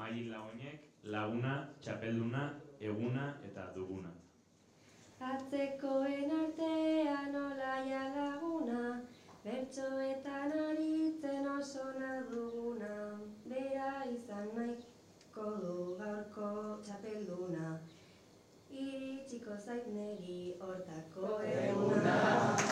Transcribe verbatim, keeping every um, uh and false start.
Mailin Lagoinek, laguna, txapelduna, eguna eta duguna. Atzekoen artean olaia laguna, bertsoetan aritzen oso duguna, bera izan nahiko du gaurko txapelduna, iritsiko zait neri hortako eguna.